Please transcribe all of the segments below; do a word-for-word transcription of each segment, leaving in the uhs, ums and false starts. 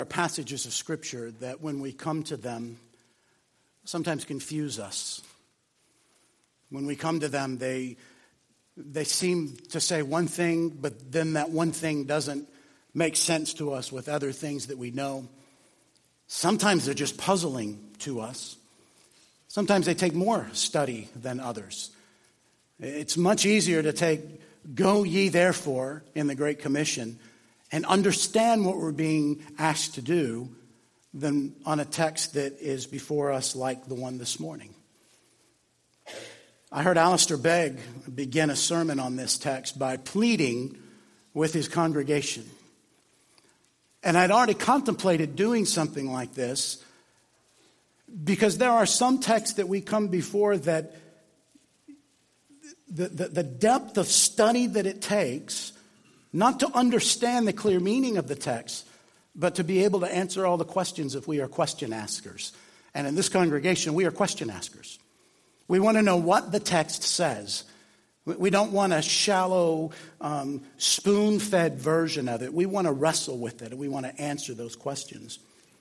are passages of Scripture that when we come to them, sometimes confuse us. When we come to them, they, they seem to say one thing, but then that one thing doesn't make sense to us with other things that we know. Sometimes they're just puzzling to us. Sometimes they take more study than others. It's much easier to take "Go ye therefore" in the Great Commission and understand what we're being asked to do than on a text that is before us like the one this morning. I heard Alistair Begg begin a sermon on this text by pleading with his congregation. And I'd already contemplated doing something like this because there are some texts that we come before that the, the, the depth of study that it takes, not to understand the clear meaning of the text, but to be able to answer all the questions if we are question askers. And in this congregation, we are question askers. We want to know what the text says. We don't want a shallow, um, spoon-fed version of it. We want to wrestle with it, and we want to answer those questions.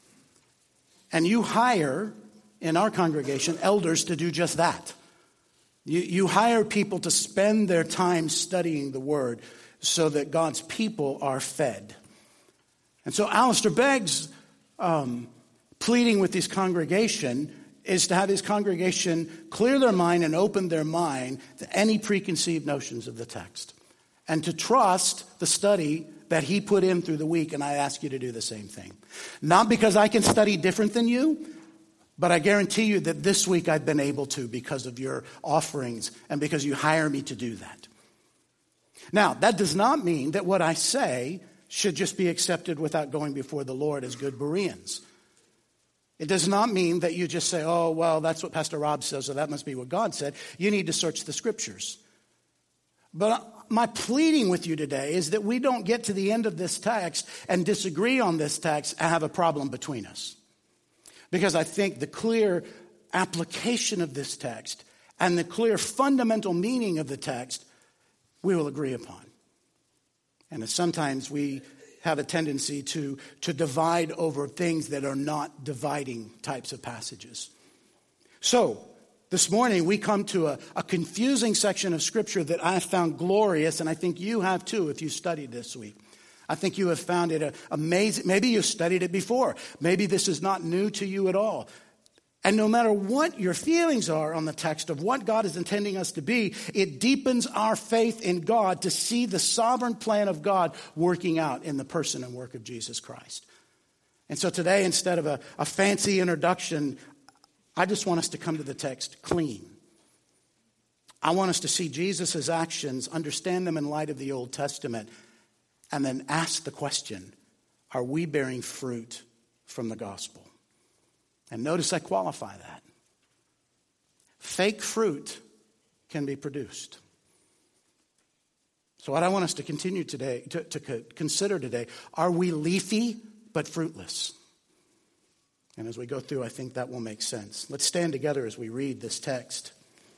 And you hire, in our congregation, elders to do just that. You, you hire people to spend their time studying the Word so that God's people are fed. And so Alistair Begg's um, pleading with his congregation is to have his congregation clear their mind and open their mind to any preconceived notions of the text. And to trust the study that he put in through the week, and I ask you to do the same thing. Not because I can study different than you, but I guarantee you that this week I've been able to because of your offerings and because you hire me to do that. Now, that does not mean that what I say should just be accepted without going before the Lord as good Bereans. It does not mean that you just say, oh, well, that's what Pastor Rob says, so that must be what God said. You need to search the Scriptures. But my pleading with you today is that we don't get to the end of this text and disagree on this text and have a problem between us. Because I think the clear application of this text and the clear fundamental meaning of the text we will agree upon. And sometimes we have a tendency to, to divide over things that are not dividing types of passages. So, this morning we come to a, a confusing section of Scripture that I have found glorious, and I think you have too if you studied this week. I think you have found it amazing. Maybe you've studied it before. Maybe this is not new to you at all. And no matter what your feelings are on the text of what God is intending us to be, it deepens our faith in God to see the sovereign plan of God working out in the person and work of Jesus Christ. And so today, instead of a, a fancy introduction, I just want us to come to the text clean. I want us to see Jesus' actions, understand them in light of the Old Testament, and then ask the question, are we bearing fruit from the gospel? And notice I qualify that. Fake fruit can be produced. So what I want us to continue today, to, to consider today, are we leafy but fruitless? And as we go through, I think that will make sense. Let's stand together as we read this text.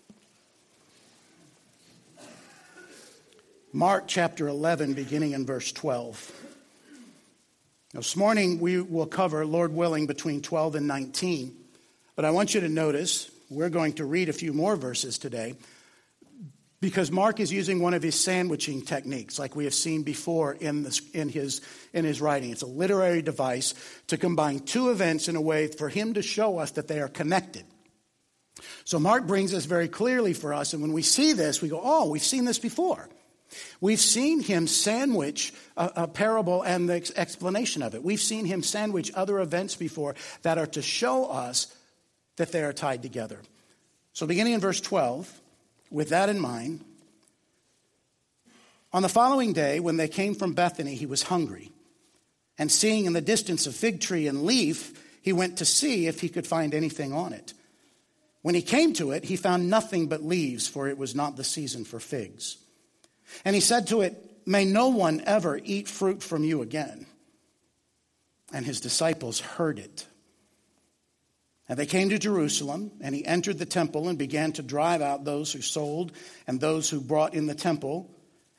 Mark chapter eleven, beginning in verse twelve. Now, this morning we will cover, Lord willing, between twelve and nineteen. But I want you to notice, we're going to read a few more verses today, because Mark is using one of his sandwiching techniques, like we have seen before in, this, in, his, in his writing. It's a literary device to combine two events in a way for him to show us that they are connected. So Mark brings this very clearly for us, and when we see this, we go, oh, we've seen this before. We've seen him sandwich a, a parable and the ex- explanation of it. We've seen him sandwich other events before that are to show us that they are tied together. So beginning in verse twelve, with that in mind, on the following day, when they came from Bethany, he was hungry. And seeing in the distance a fig tree and leaf, he went to see if he could find anything on it. When he came to it, he found nothing but leaves, for it was not the season for figs. And he said to it, may no one ever eat fruit from you again. And his disciples heard it. And they came to Jerusalem, and he entered the temple and began to drive out those who sold and those who brought in the temple,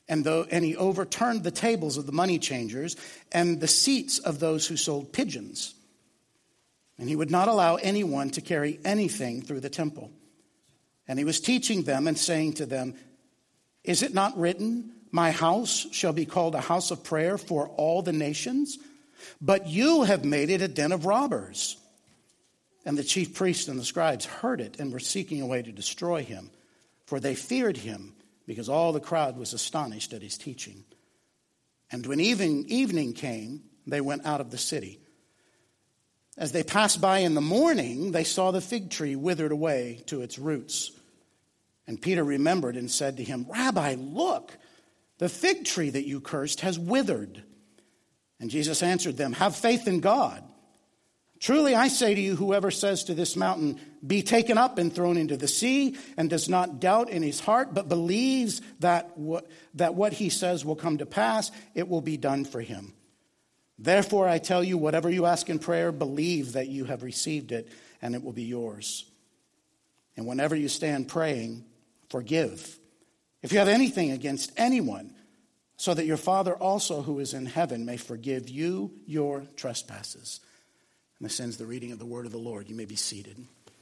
And, though, and he overturned the tables of the money changers and the seats of those who sold pigeons. And he would not allow anyone to carry anything through the temple. And he was teaching them and saying to them, "Is it not written, 'My house shall be called a house of prayer for all the nations'? But you have made it a den of robbers." And the chief priests and the scribes heard it and were seeking a way to destroy him, for they feared him, because all the crowd was astonished at his teaching. And when evening, evening came, they went out of the city. As they passed by in the morning, they saw the fig tree withered away to its roots. And Peter remembered and said to him, "Rabbi, look, the fig tree that you cursed has withered." And Jesus answered them, "Have faith in God. Truly I say to you, whoever says to this mountain, 'Be taken up and thrown into the sea,' and does not doubt in his heart, but believes that what, that what he says will come to pass, it will be done for him. Therefore I tell you, whatever you ask in prayer, believe that you have received it, and it will be yours. And whenever you stand praying, forgive, if you have anything against anyone, so that your Father also who is in heaven may forgive you your trespasses." And this ends the reading of the word of the Lord. You may be seated.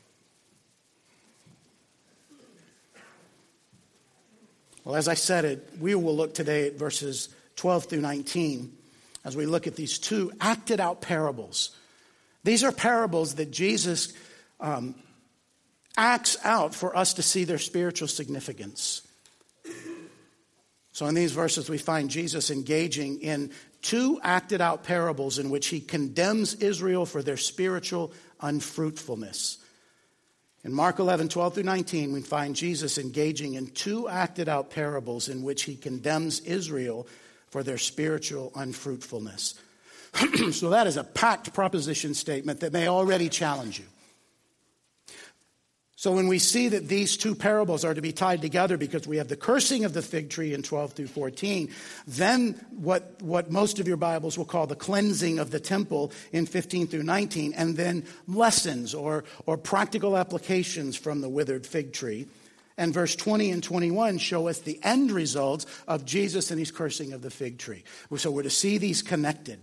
Well, as I said it, we will look today at verses twelve through nineteen as we look at these two acted out parables. These are parables that Jesus um, acts out for us to see their spiritual significance. So in these verses, we find Jesus engaging in two acted out parables in which he condemns Israel for their spiritual unfruitfulness. In Mark eleven, twelve through nineteen, we find Jesus engaging in two acted out parables in which he condemns Israel for their spiritual unfruitfulness. So that is a packed proposition statement that may already challenge you. So when we see that these two parables are to be tied together because we have the cursing of the fig tree in twelve through fourteen, then what, what most of your Bibles will call the cleansing of the temple in fifteen through nineteen, and then lessons or, or practical applications from the withered fig tree. And verse twenty and twenty-one show us the end results of Jesus and his cursing of the fig tree. So we're to see these connected.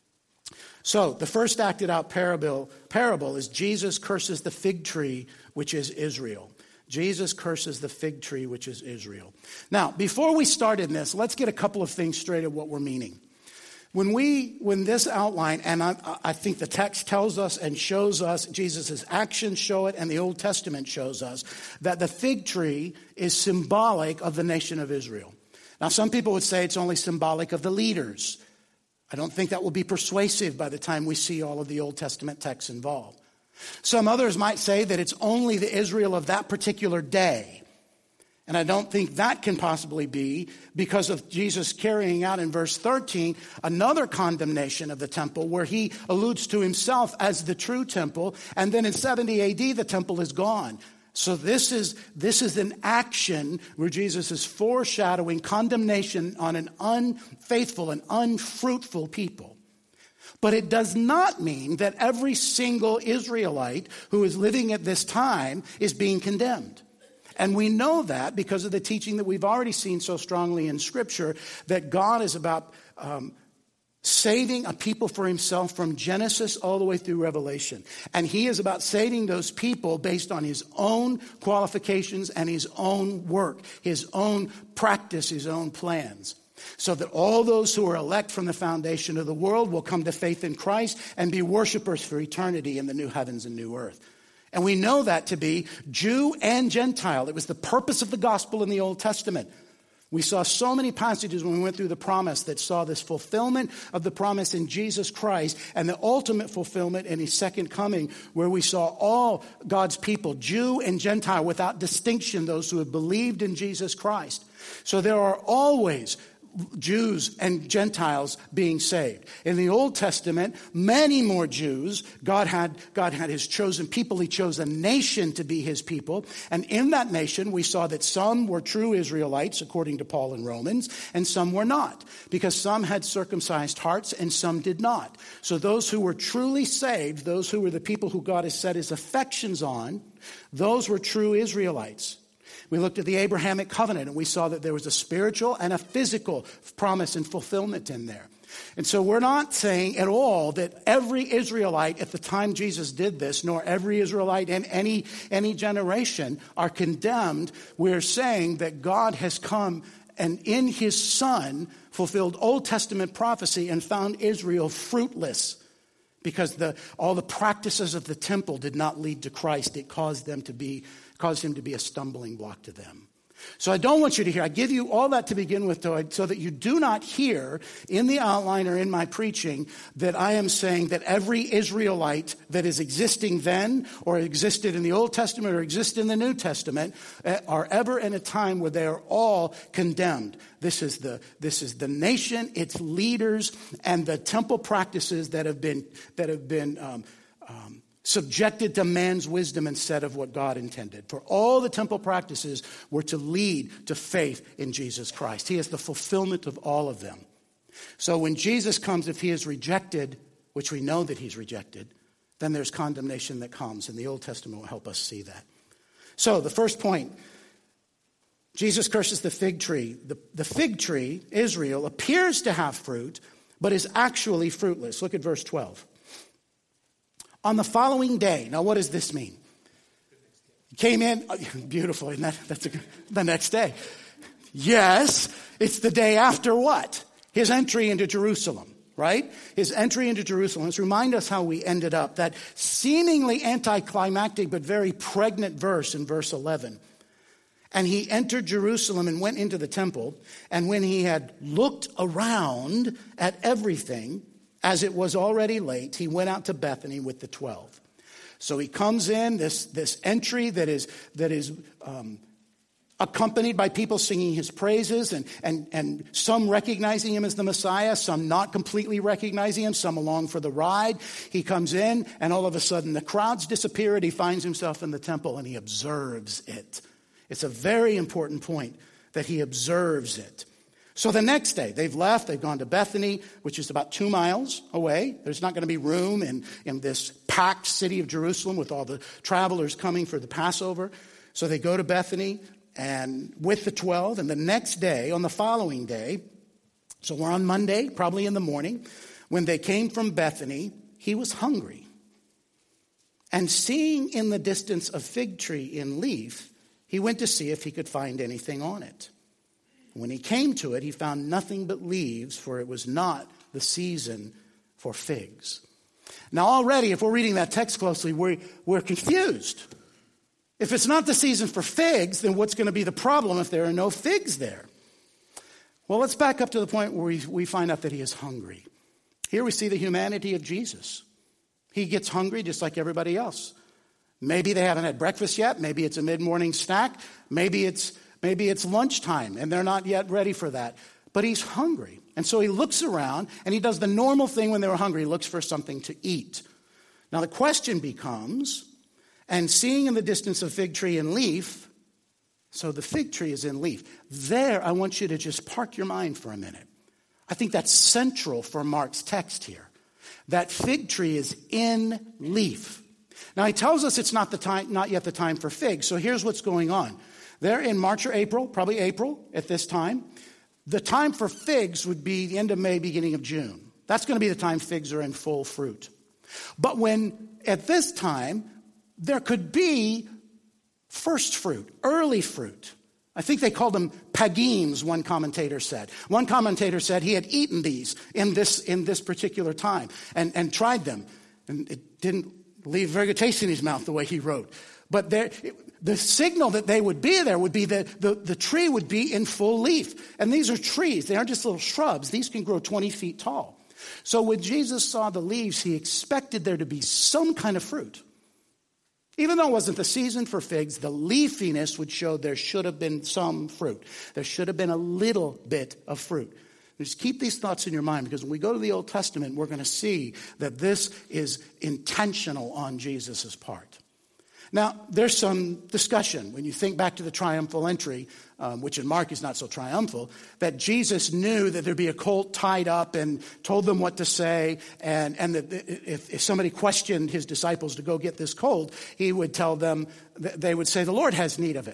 So the first acted out parable, parable is Jesus curses the fig tree, which is Israel. Jesus curses the fig tree, which is Israel. Now, before we start in this, let's get a couple of things straight of what we're meaning. When we, when this outline, and I, I think the text tells us and shows us, Jesus' actions show it, and the Old Testament shows us, that the fig tree is symbolic of the nation of Israel. Now, some people would say it's only symbolic of the leaders. I don't think that will be persuasive by the time we see all of the Old Testament texts involved. Some others might say that it's only the Israel of that particular day. And I don't think that can possibly be because of Jesus carrying out in verse thirteen another condemnation of the temple where he alludes to himself as the true temple. And then in seventy A D, the temple is gone. So this is, this is an action where Jesus is foreshadowing condemnation on an unfaithful and unfruitful people. But it does not mean that every single Israelite who is living at this time is being condemned. And we know that because of the teaching that we've already seen so strongly in Scripture, that God is about um, saving a people for himself from Genesis all the way through Revelation. And he is about saving those people based on his own qualifications and his own work, his own practice, his own plans. So that all those who are elect from the foundation of the world will come to faith in Christ and be worshipers for eternity in the new heavens and new earth. And we know that to be Jew and Gentile. It was the purpose of the gospel in the Old Testament. We saw so many passages when we went through the promise that saw this fulfillment of the promise in Jesus Christ and the ultimate fulfillment in his second coming, where we saw all God's people, Jew and Gentile, without distinction, those who have believed in Jesus Christ. So there are always Jews and Gentiles being saved. In the Old Testament, many more Jews. God had, God had his chosen people. He chose a nation to be his people. And in that nation, we saw that some were true Israelites, according to Paul in Romans, and some were not, because some had circumcised hearts and some did not. So those who were truly saved, those who were the people who God has set his affections on, those were true Israelites. We looked at the Abrahamic covenant, and we saw that there was a spiritual and a physical promise and fulfillment in there. And so we're not saying at all that every Israelite at the time Jesus did this, nor every Israelite in any, any generation are condemned. We're saying that God has come and in his Son fulfilled Old Testament prophecy and found Israel fruitless because the, all the practices of the temple did not lead to Christ. It caused them to be, caused him to be a stumbling block to them. So I don't want you to hear, I give you all that to begin with so that you do not hear in the outline or in my preaching that I am saying that every Israelite that is existing then or existed in the Old Testament or exists in the New Testament are ever in a time where they are all condemned. This is the, this is the nation, its leaders, and the temple practices that have been, that have been um, um, subjected to man's wisdom instead of what God intended. For all the temple practices were to lead to faith in Jesus Christ. He is the fulfillment of all of them. So when Jesus comes, if he is rejected, which we know that he's rejected, then there's condemnation that comes, and the Old Testament will help us see that. So the first point, Jesus curses the fig tree. The, the fig tree, Israel, appears to have fruit, but is actually fruitless. Look at verse twelve. On the following day, now what does this mean? He came in, oh, beautiful, isn't that? That's a, the next day. Yes, it's the day after what? His entry into Jerusalem, right? His entry into Jerusalem. Let's remind us how we ended up. That seemingly anticlimactic but very pregnant verse in verse eleven. And he entered Jerusalem and went into the temple. And when he had looked around at everything, as it was already late, he went out to Bethany with the twelve. So he comes in, this, this entry that is, that is um, accompanied by people singing his praises, and, and, and some recognizing him as the Messiah, some not completely recognizing him, some along for the ride. He comes in, and all of a sudden the crowds disappear, and he finds himself in the temple, and he observes it. It's a very important point that he observes it. So the next day, they've left, they've gone to Bethany, which is about two miles away. There's not going to be room in, in this packed city of Jerusalem with all the travelers coming for the Passover. So they go to Bethany and with the twelve, and the next day, on the following day, so we're on Monday, probably in the morning, when they came from Bethany, he was hungry. And seeing in the distance a fig tree in leaf, he went to see if he could find anything on it. When he came to it, he found nothing but leaves, for it was not the season for figs. Now already, if we're reading that text closely, we're, we're confused. If it's not the season for figs, then what's going to be the problem if there are no figs there? Well, let's back up to the point where we, we find out that he is hungry. Here we see the humanity of Jesus. He gets hungry just like everybody else. Maybe they haven't had breakfast yet. Maybe it's a mid-morning snack. Maybe it's Maybe it's lunchtime and they're not yet ready for that. But he's hungry. And so he looks around and he does the normal thing when they were hungry. He looks for something to eat. Now the question becomes, and seeing in the distance a fig tree in leaf, so the fig tree is in leaf. There, I want you to just park your mind for a minute. I think that's central for Mark's text here. That fig tree is in leaf. Now he tells us it's not the time, not yet the time for figs. So here's what's going on. There in March or April, probably April at this time, the time for figs would be the end of May, beginning of June. That's going to be the time figs are in full fruit. But when at this time, there could be first fruit, early fruit. I think they called them pagims, one commentator said. One commentator said he had eaten these in this, in this particular time and, and tried them. And it didn't leave very good taste in his mouth the way he wrote. But there, it, the signal that they would be there would be that the, the tree would be in full leaf. And these are trees. They aren't just little shrubs. These can grow twenty feet tall. So when Jesus saw the leaves, he expected there to be some kind of fruit. Even though it wasn't the season for figs, the leafiness would show there should have been some fruit. There should have been a little bit of fruit. Just keep these thoughts in your mind, because when we go to the Old Testament, we're going to see that this is intentional on Jesus' part. Now, there's some discussion when you think back to the triumphal entry, um, which in Mark is not so triumphal, that Jesus knew that there'd be a colt tied up and told them what to say, and, and that if, if somebody questioned his disciples to go get this colt, he would tell them, they would say, the Lord has need of it.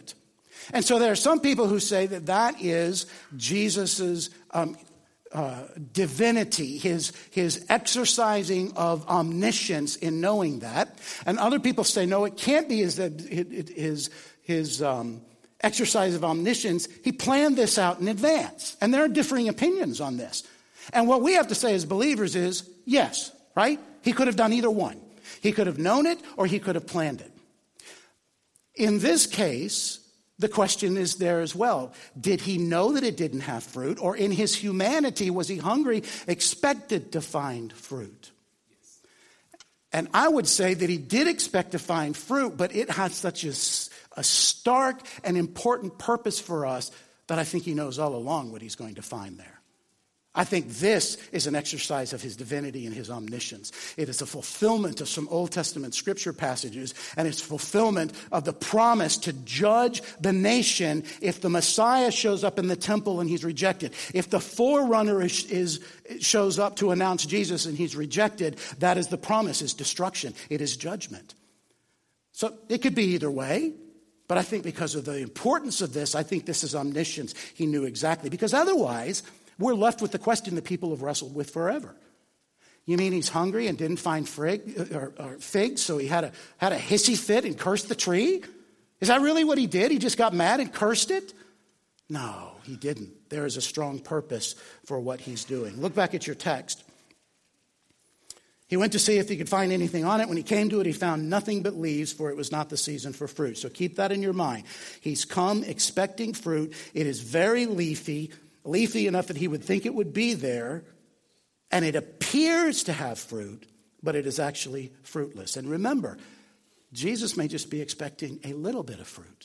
And so there are some people who say that that is Jesus's um, uh, divinity, his, his exercising of omniscience in knowing that. And other people say, no, it can't be his, his, his um, exercise of omniscience. He planned this out in advance. And there are differing opinions on this. And what we have to say as believers is, yes, right? He could have done either one. He could have known it or he could have planned it. In this case, the question is there as well. Did he know that it didn't have fruit, or in his humanity was he hungry, expected to find fruit? Yes. And I would say that he did expect to find fruit, but it has such a, a stark and important purpose for us that I think he knows all along what he's going to find there. I think this is an exercise of his divinity and his omniscience. It is a fulfillment of some Old Testament scripture passages, and it's fulfillment of the promise to judge the nation if the Messiah shows up in the temple and he's rejected. If the forerunner is, is shows up to announce Jesus and he's rejected, that is the promise, is destruction. It is judgment. So it could be either way, but I think because of the importance of this, I think this is omniscience. He knew exactly, because otherwise we're left with the question that people have wrestled with forever. You mean he's hungry and didn't find frig, or, or figs, so he had a, had a hissy fit and cursed the tree? Is that really what he did? He just got mad and cursed it? No, he didn't. There is a strong purpose for what he's doing. Look back at your text. He went to see if he could find anything on it. When he came to it, he found nothing but leaves, for it was not the season for fruit. So keep that in your mind. He's come expecting fruit. It is very leafy. Leafy enough that he would think it would be there, and it appears to have fruit, but it is actually fruitless. And remember, Jesus may just be expecting a little bit of fruit.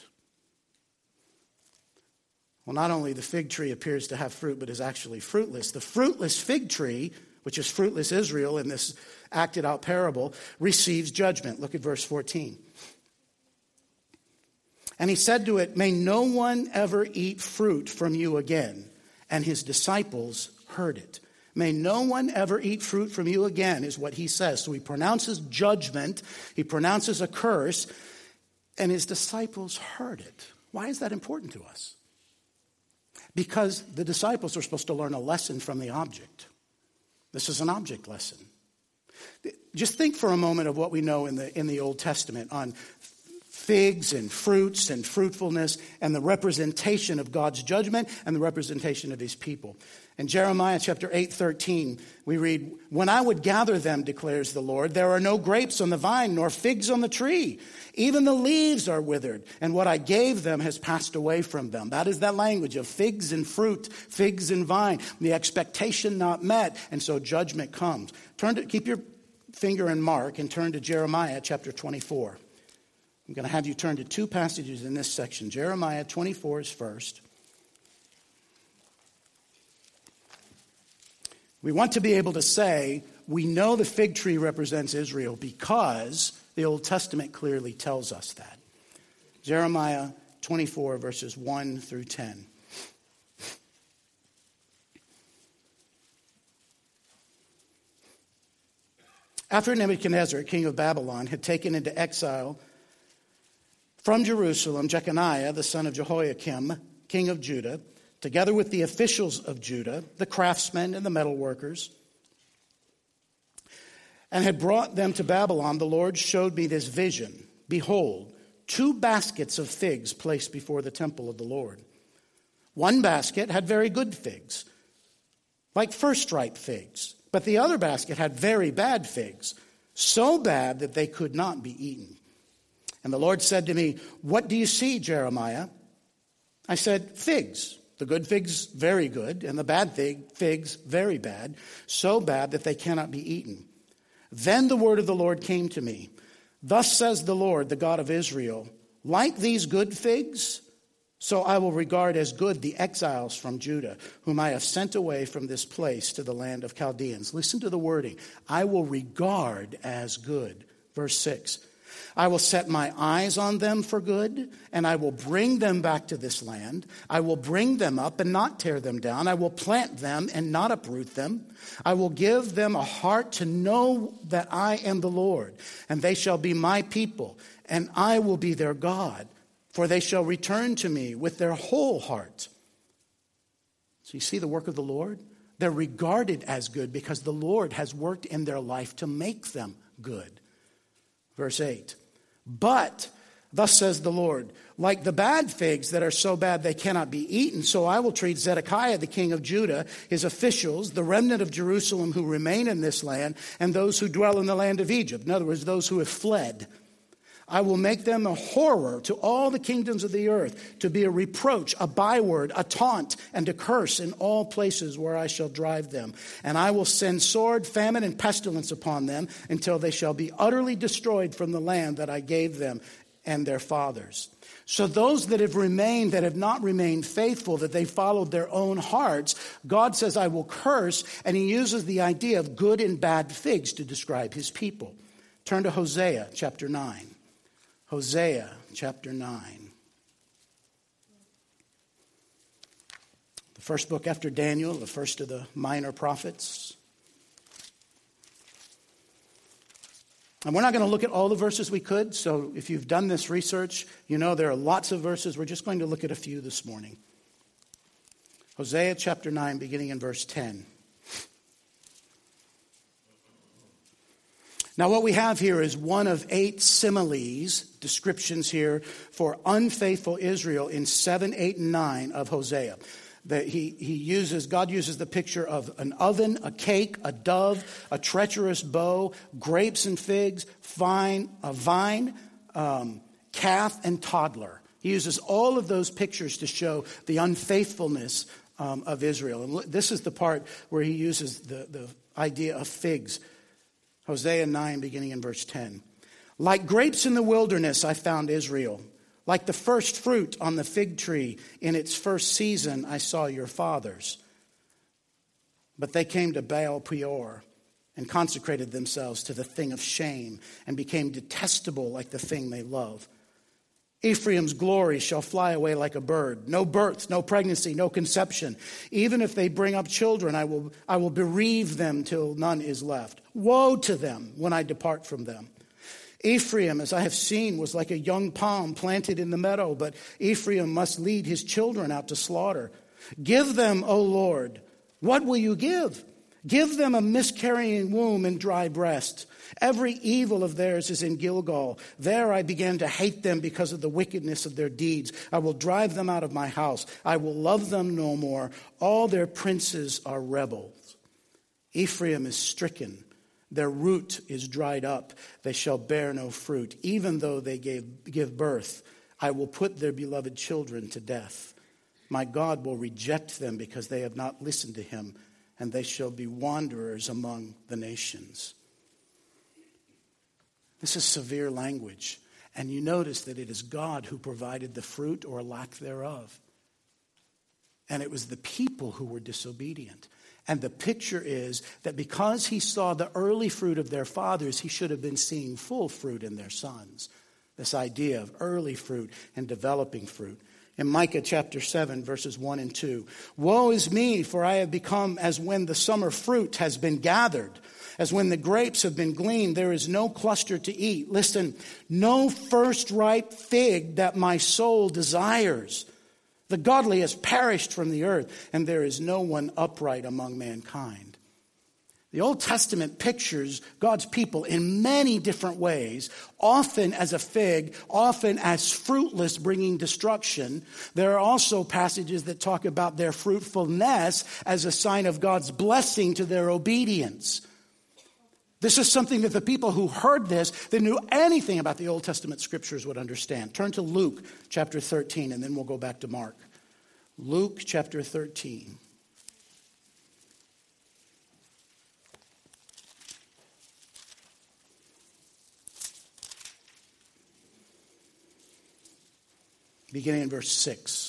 Well, not only the fig tree appears to have fruit, but is actually fruitless. The fruitless fig tree, which is fruitless Israel in this acted out parable, receives judgment. Look at verse fourteen. And he said to it, may no one ever eat fruit from you again. And his disciples heard it. May no one ever eat fruit from you again, is what he says. So he pronounces judgment. He pronounces a curse. And his disciples heard it. Why is that important to us? Because the disciples are supposed to learn a lesson from the object. This is an object lesson. Just think for a moment of what we know in the, in the Old Testament on figs and fruits and fruitfulness and the representation of God's judgment and the representation of his people. In Jeremiah chapter eight, thirteen, we read, when I would gather them, declares the Lord, there are no grapes on the vine nor figs on the tree. Even the leaves are withered, and what I gave them has passed away from them. That is that language of figs and fruit, figs and vine, the expectation not met, and so judgment comes. Turn to, keep your finger in Mark and turn to Jeremiah chapter twenty-four. I'm going to have you turn to two passages in this section. Jeremiah twenty-four is first. We want to be able to say, we know the fig tree represents Israel because the Old Testament clearly tells us that. Jeremiah twenty-four, verses one through ten. After Nebuchadnezzar, king of Babylon, had taken into exile from Jerusalem Jeconiah, the son of Jehoiakim, king of Judah, together with the officials of Judah, the craftsmen and the metalworkers, and had brought them to Babylon, the Lord showed me this vision. Behold, two baskets of figs placed before the temple of the Lord. One basket had very good figs, like first-ripe figs, but the other basket had very bad figs, so bad that they could not be eaten. And the Lord said to me, what do you see, Jeremiah? I said, figs. The good figs, very good, and the bad fig, figs, very bad, so bad that they cannot be eaten. Then the word of the Lord came to me. Thus says the Lord, the God of Israel, like these good figs, so I will regard as good the exiles from Judah, whom I have sent away from this place to the land of Chaldeans. Listen to the wording. I will regard as good. Verse six. I will set my eyes on them for good, and I will bring them back to this land. I will bring them up and not tear them down. I will plant them and not uproot them. I will give them a heart to know that I am the Lord, and they shall be my people, and I will be their God. for they shall return to me with their whole heart. So you see the work of the Lord? They're regarded as good because the Lord has worked in their life to make them good. Verse eight. But, thus says the Lord, like the bad figs that are so bad they cannot be eaten, so I will treat Zedekiah, the king of Judah, his officials, the remnant of Jerusalem who remain in this land, and those who dwell in the land of Egypt. In other words, those who have fled. I will make them a horror to all the kingdoms of the earth, to be a reproach, a byword, a taunt, and a curse in all places where I shall drive them. And I will send sword, famine, and pestilence upon them until they shall be utterly destroyed from the land that I gave them and their fathers. So those that have remained, that have not remained faithful, that they followed their own hearts, God says, I will curse, and he uses the idea of good and bad figs to describe his people. Turn to Hosea chapter nine. Hosea chapter nine. The first book after Daniel, the first of the minor prophets. And we're not going to look at all the verses we could, so if you've done this research, you know there are lots of verses. We're just going to look at a few this morning. Hosea chapter nine, beginning in verse ten. Now what we have here is one of eight similes, descriptions here, for unfaithful Israel in seven, eight, and nine of Hosea. That he, he uses, God uses the picture of an oven, a cake, a dove, a treacherous bow, grapes and figs, vine, a vine, um, calf, and toddler. He uses all of those pictures to show the unfaithfulness um, of Israel. And this is the part where he uses the, the idea of figs. Hosea nine, beginning in verse ten. Like grapes in the wilderness, I found Israel. Like the first fruit on the fig tree in its first season, I saw your fathers. But they came to Baal Peor and consecrated themselves to the thing of shame and became detestable like the thing they love. Ephraim's glory shall fly away like a bird. No birth, no pregnancy, no conception. Even if they bring up children, I will, I will bereave them till none is left. Woe to them when I depart from them. Ephraim, as I have seen, was like a young palm planted in the meadow, but Ephraim must lead his children out to slaughter. Give them, O Lord, what will you give? Give them a miscarrying womb and dry breasts. Every evil of theirs is in Gilgal. There I began to hate them because of the wickedness of their deeds. I will drive them out of my house. I will love them no more. All their princes are rebels. Ephraim is stricken. Their root is dried up. They shall bear no fruit. Even though they gave, give birth, I will put their beloved children to death. My God will reject them because they have not listened to him, and they shall be wanderers among the nations. This is severe language. And you notice that it is God who provided the fruit or lack thereof. And it was the people who were disobedient. And the picture is that because he saw the early fruit of their fathers, he should have been seeing full fruit in their sons. This idea of early fruit and developing fruit. In Micah chapter seven, verses one and two. Woe is me, for I have become as when the summer fruit has been gathered. As when the grapes have been gleaned, there is no cluster to eat. Listen, no first ripe fig that my soul desires. The godly has perished from the earth, and there is no one upright among mankind. The Old Testament pictures God's people in many different ways, often as a fig, often as fruitless, bringing destruction. There are also passages that talk about their fruitfulness as a sign of God's blessing to their obedience. This is something that the people who heard this, that knew anything about the Old Testament scriptures, would understand. Turn to Luke chapter thirteen, and then we'll go back to Mark. Luke chapter thirteen. Beginning in verse six.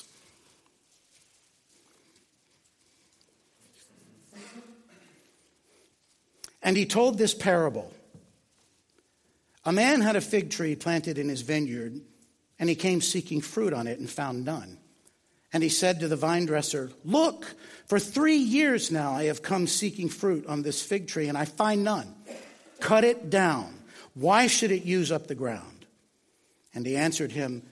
And he told this parable. A man had a fig tree planted in his vineyard, and he came seeking fruit on it and found none. And he said to the vine dresser, look, for three years now I have come seeking fruit on this fig tree, and I find none. Cut it down. Why should it use up the ground? And he answered him,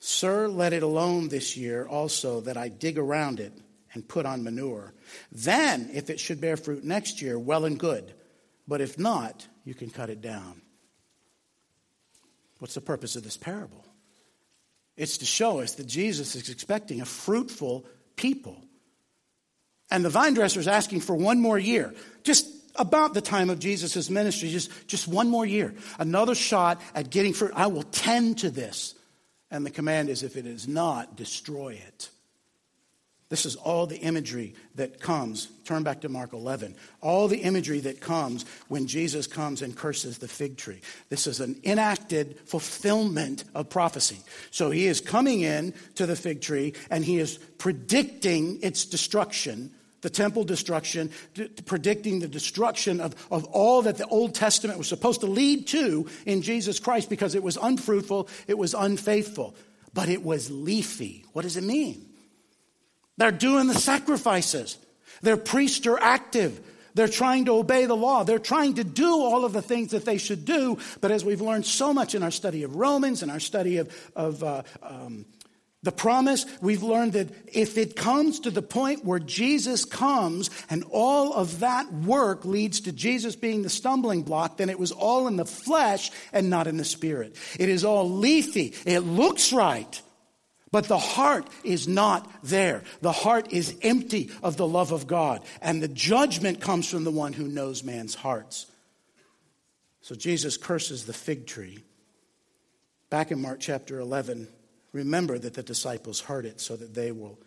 Sir, let it alone this year also, that I dig around it and put on manure. Then, if it should bear fruit next year, well and good. But if not, you can cut it down. What's the purpose of this parable? It's to show us that Jesus is expecting a fruitful people. And the vine dresser is asking for one more year. Just about the time of Jesus' ministry, just, just one more year. Another shot at getting fruit. I will tend to this. And the command is, if it is not, destroy it. This is all the imagery that comes. Turn back to Mark eleven. All the imagery that comes when Jesus comes and curses the fig tree. This is an enacted fulfillment of prophecy. So he is coming in to the fig tree and he is predicting its destruction, the temple destruction, d- predicting the destruction of, of all that the Old Testament was supposed to lead to in Jesus Christ, because it was unfruitful, it was unfaithful, but it was leafy. What does it mean? They're doing the sacrifices. Their priests are active. They're trying to obey the law. They're trying to do all of the things that they should do. But as we've learned so much in our study of Romans and our study of, of uh, um, the promise, we've learned that if it comes to the point where Jesus comes and all of that work leads to Jesus being the stumbling block, then it was all in the flesh and not in the spirit. It is all leafy. It looks right. But the heart is not there. The heart is empty of the love of God. And the judgment comes from the one who knows man's hearts. So Jesus curses the fig tree. Back in Mark chapter eleven, remember that the disciples heard it so that they will,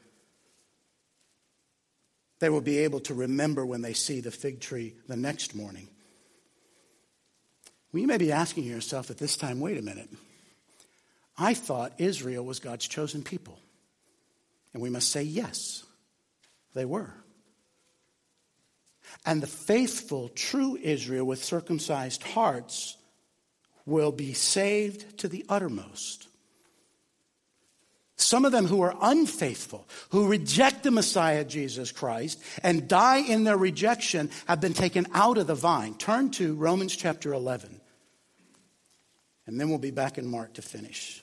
they will be able to remember when they see the fig tree the next morning. Well, you may be asking yourself at this time, wait a minute. I thought Israel was God's chosen people. And we must say yes, they were. And the faithful, true Israel with circumcised hearts will be saved to the uttermost. Some of them who are unfaithful, who reject the Messiah Jesus Christ and die in their rejection, have been taken out of the vine. Turn to Romans chapter eleven. And then we'll be back in Mark to finish.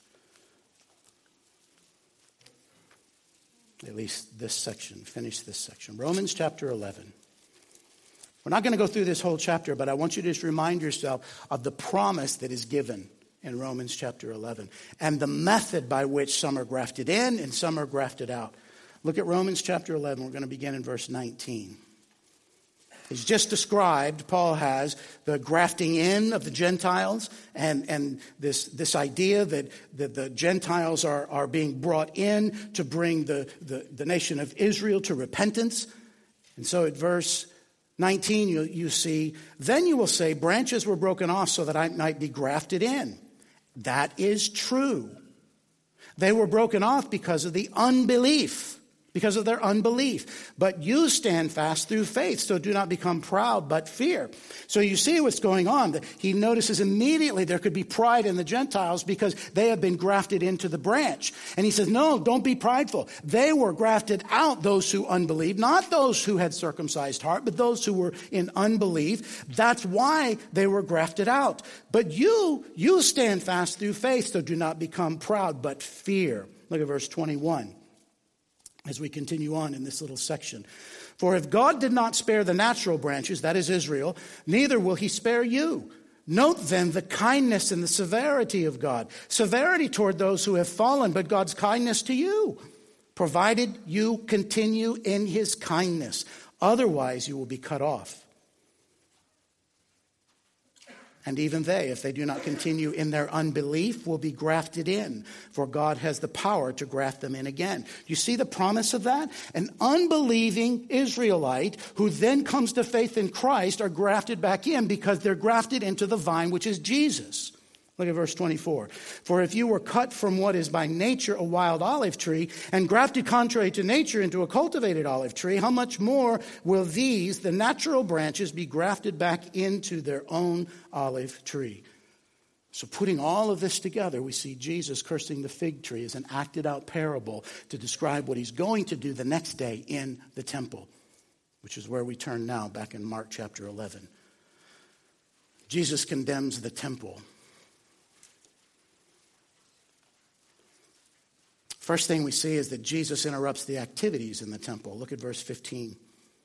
At least this section, finish this section. Romans chapter eleven. We're not going to go through this whole chapter, but I want you to just remind yourself of the promise that is given in Romans chapter eleven and the method by which some are grafted in and some are grafted out. Look at Romans chapter eleven. We're going to begin in verse nineteen. He's just described, Paul has, the grafting in of the Gentiles and, and this, this idea that, that the Gentiles are, are being brought in to bring the, the, the nation of Israel to repentance. And so at verse nineteen, you, you see, then you will say, branches were broken off so that I might be grafted in. That is true. They were broken off because of the unbelief. Because of their unbelief. But you stand fast through faith, so do not become proud, but fear. So you see what's going on. He notices immediately there could be pride in the Gentiles because they have been grafted into the branch. And he says, no, don't be prideful. They were grafted out, those who unbelieved, not those who had circumcised heart, but those who were in unbelief. That's why they were grafted out. But you, you stand fast through faith, so do not become proud, but fear. Look at verse twenty-one. As we continue on in this little section. For if God did not spare the natural branches, that is Israel, neither will he spare you. Note then the kindness and the severity of God. Severity toward those who have fallen, but God's kindness to you, provided you continue in his kindness. Otherwise you will be cut off. And even they, if they do not continue in their unbelief, will be grafted in, for God has the power to graft them in again. Do you see the promise of that? An unbelieving Israelite who then comes to faith in Christ are grafted back in because they're grafted into the vine, which is Jesus. Look at verse twenty-four. For if you were cut from what is by nature a wild olive tree and grafted contrary to nature into a cultivated olive tree, how much more will these, the natural branches, be grafted back into their own olive tree? So putting all of this together, we see Jesus cursing the fig tree as an acted out parable to describe what he's going to do the next day in the temple, which is where we turn now, back in Mark chapter eleven. Jesus condemns the temple. First thing we see is that Jesus interrupts the activities in the temple. Look at verse fifteen.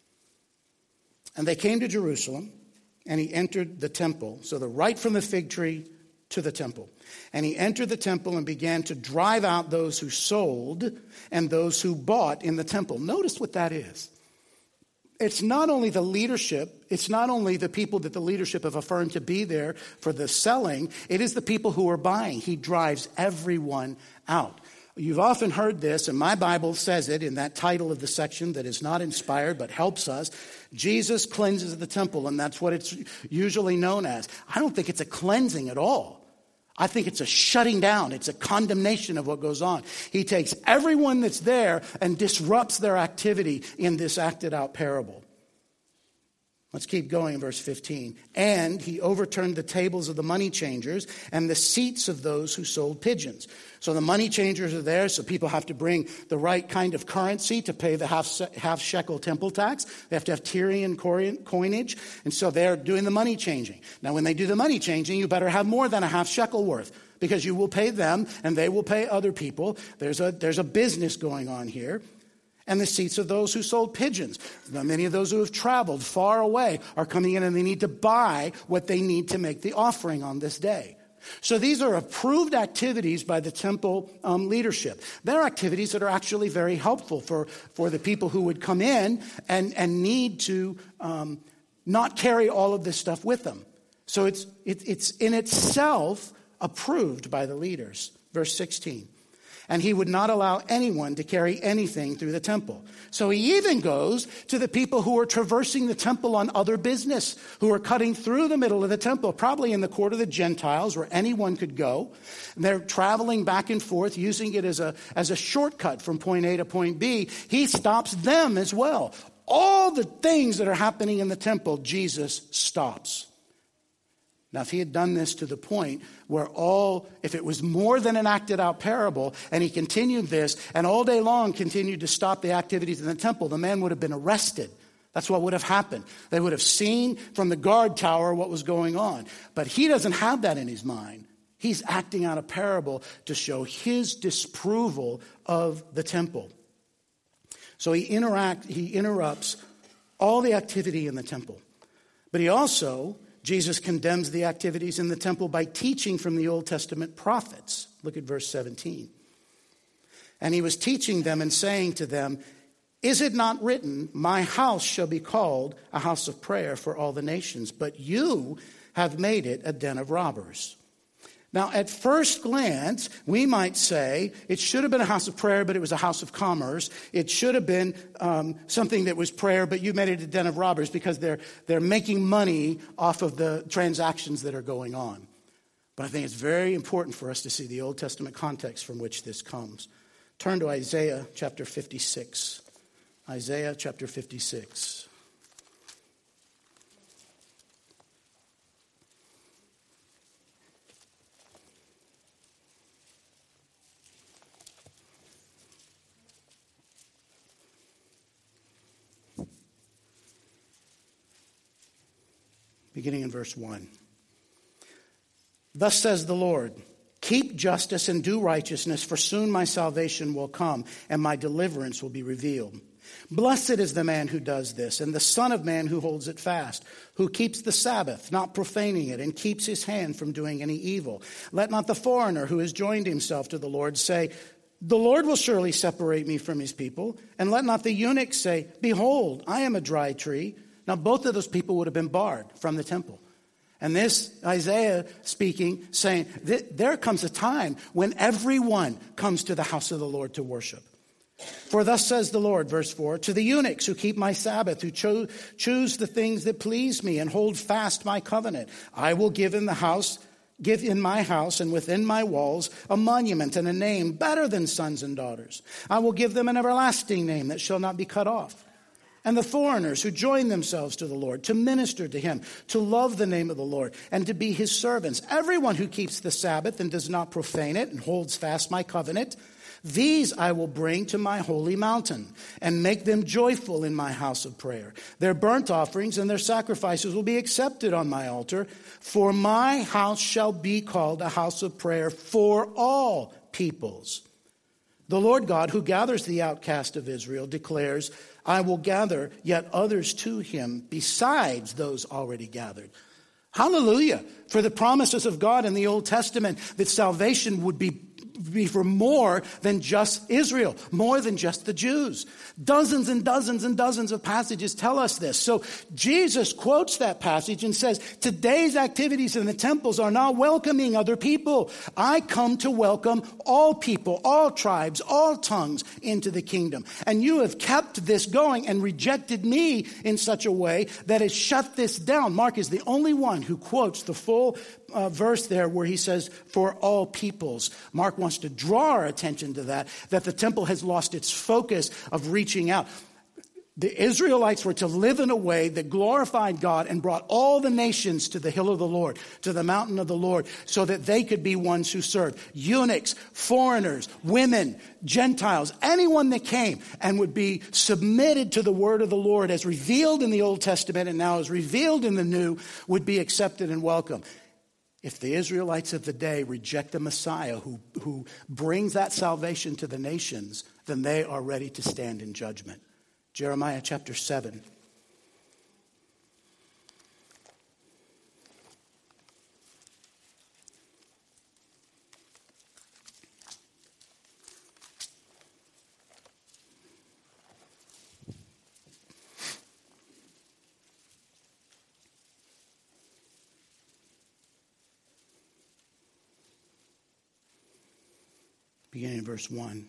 And they came to Jerusalem, and he entered the temple. So they're right from the fig tree to the temple. And he entered the temple and began to drive out those who sold and those who bought in the temple. Notice what that is. It's not only the leadership, it's not only the people that the leadership have affirmed to be there for the selling, it is the people who are buying. He drives everyone out. You've often heard this, and my Bible says it in that title of the section that is not inspired but helps us. Jesus cleanses the temple, and that's what it's usually known as. I don't think it's a cleansing at all. I think it's a shutting down. It's a condemnation of what goes on. He takes everyone that's there and disrupts their activity in this acted out parable. Let's keep going in verse fifteen. And he overturned the tables of the money changers and the seats of those who sold pigeons. So the money changers are there, so people have to bring the right kind of currency to pay the half, half shekel temple tax. They have to have Tyrian coinage, and so they're doing the money changing. Now, when they do the money changing, you better have more than a half shekel worth, because you will pay them and they will pay other people. There's a, there's a business going on here. And the seats of those who sold pigeons. Now, many of those who have traveled far away are coming in and they need to buy what they need to make the offering on this day. So these are approved activities by the temple um, leadership. They're activities that are actually very helpful for, for the people who would come in and, and need to um, not carry all of this stuff with them. So it's, it, it's in itself approved by the leaders. Verse sixteen. And he would not allow anyone to carry anything through the temple. So he even goes to the people who are traversing the temple on other business, who are cutting through the middle of the temple, probably in the court of the Gentiles where anyone could go. And they're traveling back and forth, using it as a, as a shortcut from point A to point B. He stops them as well. All the things that are happening in the temple, Jesus stops. Now, if he had done this to the point where all, if it was more than an acted out parable, and he continued this, and all day long continued to stop the activities in the temple, the man would have been arrested. That's what would have happened. They would have seen from the guard tower what was going on. But he doesn't have that in his mind. He's acting out a parable to show his disapproval of the temple. So he interact, he interrupts all the activity in the temple. But he also... Jesus condemns the activities in the temple by teaching from the Old Testament prophets. Look at verse seventeen. And he was teaching them and saying to them, is it not written, my house shall be called a house of prayer for all the nations, but you have made it a den of robbers. Now, at first glance, we might say it should have been a house of prayer, but it was a house of commerce. It should have been um, something that was prayer, but you made it a den of robbers, because they're they're making money off of the transactions that are going on. But I think it's very important for us to see the Old Testament context from which this comes. Turn to Isaiah chapter fifty-six. Isaiah chapter fifty-six. Beginning in verse one. Thus says the Lord, keep justice and do righteousness, for soon my salvation will come and my deliverance will be revealed. Blessed is the man who does this, and the Son of Man who holds it fast, who keeps the Sabbath, not profaning it, and keeps his hand from doing any evil. Let not the foreigner who has joined himself to the Lord say, the Lord will surely separate me from his people. And let not the eunuch say, behold, I am a dry tree. Now, both of those people would have been barred from the temple. And this, Isaiah speaking, saying, there comes a time when everyone comes to the house of the Lord to worship. For thus says the Lord, verse four, to the eunuchs who keep my Sabbath, who cho- choose the things that please me and hold fast my covenant, I will give in the house, give in my house and within my walls a monument and a name better than sons and daughters. I will give them an everlasting name that shall not be cut off. And the foreigners who join themselves to the Lord, to minister to him, to love the name of the Lord, and to be his servants. Everyone who keeps the Sabbath and does not profane it and holds fast my covenant, these I will bring to my holy mountain and make them joyful in my house of prayer. Their burnt offerings and their sacrifices will be accepted on my altar, for my house shall be called a house of prayer for all peoples. The Lord God, who gathers the outcast of Israel, declares, I will gather yet others to him besides those already gathered. Hallelujah for the promises of God in the Old Testament that salvation would be be for more than just Israel, more than just the Jews. Dozens and dozens and dozens of passages tell us this. So Jesus quotes that passage and says, today's activities in the temples are not welcoming other people. I come to welcome all people, all tribes, all tongues into the kingdom. And you have kept this going and rejected me in such a way that has shut this down. Mark is the only one who quotes the full Uh, verse there where he says, for all peoples. Mark wants to draw our attention to that, that the temple has lost its focus of reaching out. The Israelites were to live in a way that glorified God and brought all the nations to the hill of the Lord, to the mountain of the Lord, so that they could be ones who served. Eunuchs, foreigners, women, Gentiles, anyone that came and would be submitted to the word of the Lord as revealed in the Old Testament and now as revealed in the New would be accepted and welcome. If the Israelites of the day reject the Messiah who, who brings that salvation to the nations, then they are ready to stand in judgment. Jeremiah chapter seven. Beginning in verse one.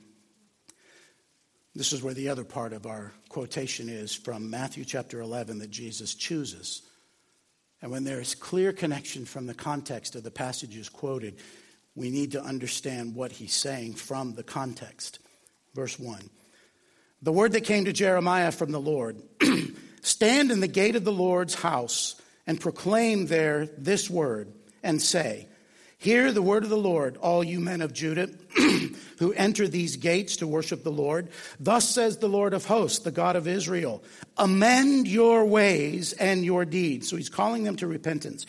This is where the other part of our quotation is from Matthew chapter eleven that Jesus chooses. And when there is clear connection from the context of the passages quoted, we need to understand what he's saying from the context. Verse one. The word that came to Jeremiah from the Lord, stand in the gate of the Lord's house and proclaim there this word and say, hear the word of the Lord, all you men of Judah who enter these gates to worship the Lord. Thus says the Lord of hosts, the God of Israel, amend your ways and your deeds. So he's calling them to repentance.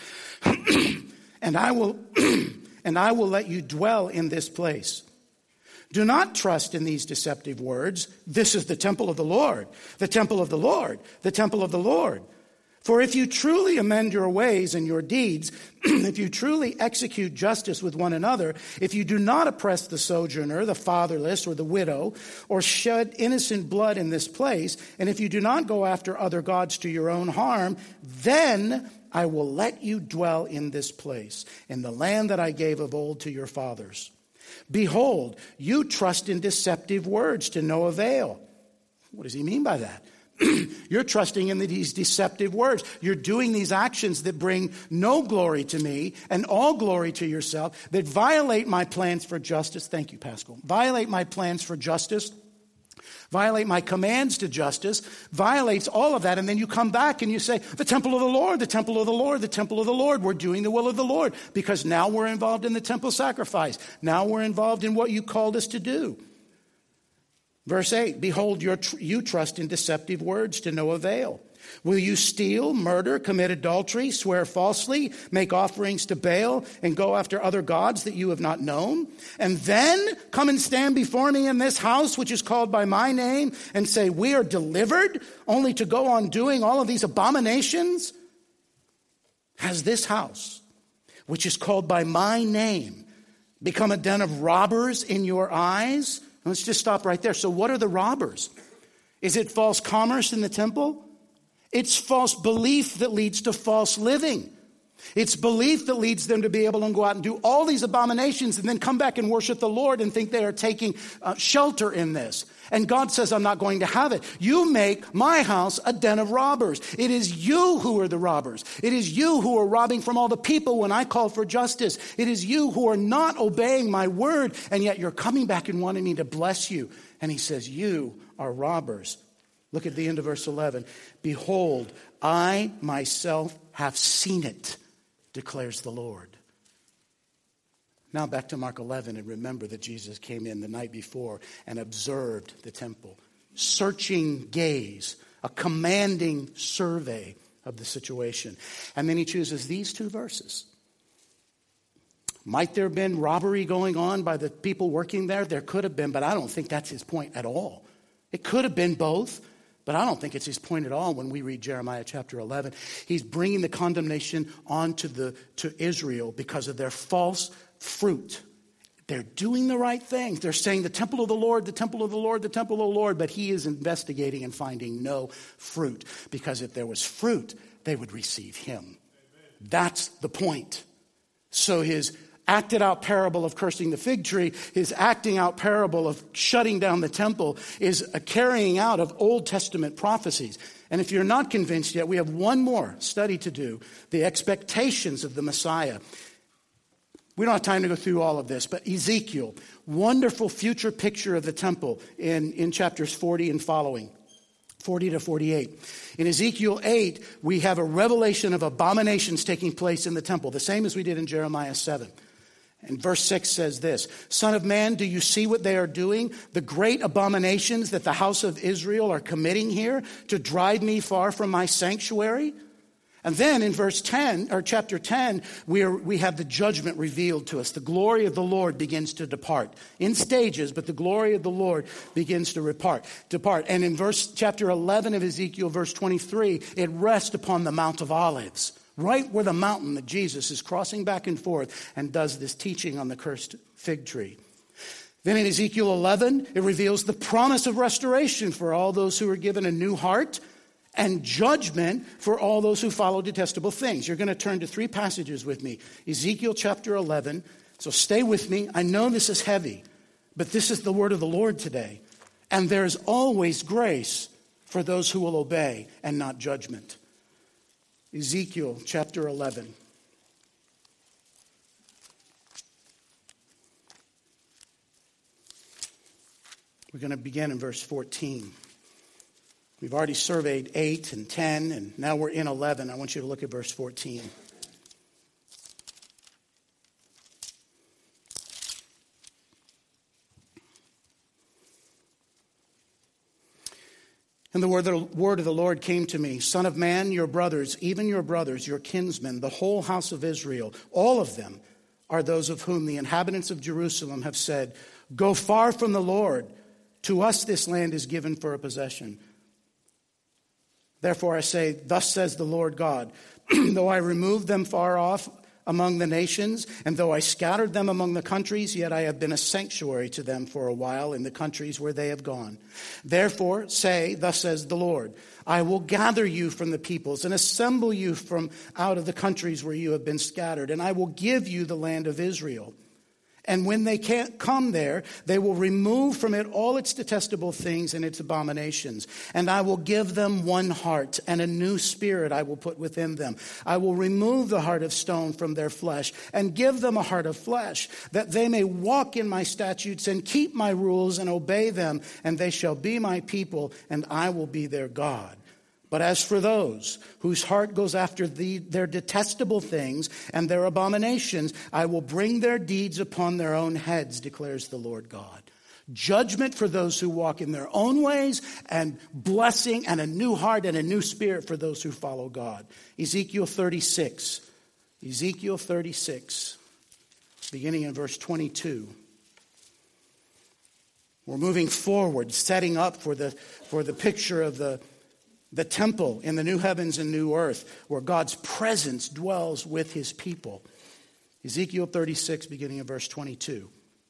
and I will and I will let you dwell in this place. Do not trust in these deceptive words. This is the temple of the Lord, the temple of the Lord, the temple of the Lord. For if you truly amend your ways and your deeds, if you truly execute justice with one another, if you do not oppress the sojourner, the fatherless, or the widow, or shed innocent blood in this place, and if you do not go after other gods to your own harm, then I will let you dwell in this place, in the land that I gave of old to your fathers. Behold, you trust in deceptive words to no avail. What does he mean by that? You're trusting in these deceptive words. You're doing these actions that bring no glory to me and all glory to yourself, that violate my plans for justice. Thank you, Pascal. Violate my plans for justice. Violate my commands to justice. Violates all of that. And then you come back and you say, the temple of the Lord, the temple of the Lord, the temple of the Lord. We're doing the will of the Lord because now we're involved in the temple sacrifice. Now we're involved in what you called us to do. Verse eight, behold, your tr- you trust in deceptive words to no avail. Will you steal, murder, commit adultery, swear falsely, make offerings to Baal, and go after other gods that you have not known? And then come and stand before me in this house, which is called by my name, and say, we are delivered, only to go on doing all of these abominations? Has this house, which is called by my name, become a den of robbers in your eyes? Let's just stop right there. So what are the robbers? Is it false commerce in the temple? It's false belief that leads to false living. It's belief that leads them to be able to go out and do all these abominations and then come back and worship the Lord and think they are taking uh, shelter in this. And God says, I'm not going to have it. You make my house a den of robbers. It is you who are the robbers. It is you who are robbing from all the people when I call for justice. It is you who are not obeying my word, and yet you're coming back and wanting me to bless you. And he says, you are robbers. Look at the end of verse eleven. Behold, I myself have seen it, declares the Lord. Now back to Mark eleven, and remember that Jesus came in the night before and observed the temple. Searching gaze, a commanding survey of the situation. And then he chooses these two verses. Might there have been robbery going on by the people working there? There could have been, but I don't think that's his point at all. It could have been both, but I don't think it's his point at all when we read Jeremiah chapter eleven. He's bringing the condemnation onto the to Israel because of their false fruit. They're doing the right things. They're saying the temple of the Lord, the temple of the Lord, the temple of the Lord, but he is investigating and finding no fruit, because if there was fruit, they would receive him. Amen. That's the point. So his acted out parable of cursing the fig tree, his acting out parable of shutting down the temple is a carrying out of Old Testament prophecies. And if you're not convinced yet, we have one more study to do, the expectations of the Messiah. We don't have time to go through all of this, but Ezekiel, wonderful future picture of the temple in, in chapters forty and following. forty to forty-eight. In Ezekiel eight, we have a revelation of abominations taking place in the temple, the same as we did in Jeremiah seven. And verse six says this, Son of man, do you see what they are doing? The great abominations that the house of Israel are committing here to drive me far from my sanctuary? And then in verse ten, or chapter ten, we are, we have the judgment revealed to us. The glory of the Lord begins to depart in stages, but the glory of the Lord begins to depart. Depart. And in verse chapter eleven of Ezekiel, verse twenty-three, it rests upon the Mount of Olives, right where the mountain that Jesus is crossing back and forth and does this teaching on the cursed fig tree. Then in Ezekiel eleven, it reveals the promise of restoration for all those who are given a new heart, and judgment for all those who follow detestable things. You're going to turn to three passages with me. Ezekiel chapter eleven. So stay with me. I know this is heavy, but this is the word of the Lord today. And there is always grace for those who will obey and not judgment. Ezekiel chapter eleven. We're going to begin in verse fourteen. We've already surveyed eight and ten, and now we're in eleven. I want you to look at verse fourteen. And the word, the word of the Lord came to me, Son of man, your brothers, even your brothers, your kinsmen, the whole house of Israel, all of them are those of whom the inhabitants of Jerusalem have said, Go far from the Lord. To us this land is given for a possession. Therefore I say, Thus says the Lord God, though I removed them far off among the nations, and though I scattered them among the countries, yet I have been a sanctuary to them for a while in the countries where they have gone. Therefore say, Thus says the Lord, I will gather you from the peoples and assemble you from out of the countries where you have been scattered, and I will give you the land of Israel. And when they can't come there, they will remove from it all its detestable things and its abominations. And I will give them one heart, and a new spirit I will put within them. I will remove the heart of stone from their flesh, and give them a heart of flesh, that they may walk in my statutes and keep my rules and obey them. And they shall be my people, and I will be their God. But as for those whose heart goes after the, their detestable things and their abominations, I will bring their deeds upon their own heads, declares the Lord God. Judgment for those who walk in their own ways, and blessing and a new heart and a new spirit for those who follow God. Ezekiel thirty-six. Ezekiel thirty-six, beginning in verse twenty-two. We're moving forward, setting up for the, for the picture of the The temple in the new heavens and new earth, where God's presence dwells with his people. Ezekiel thirty-six, beginning in verse twenty-two.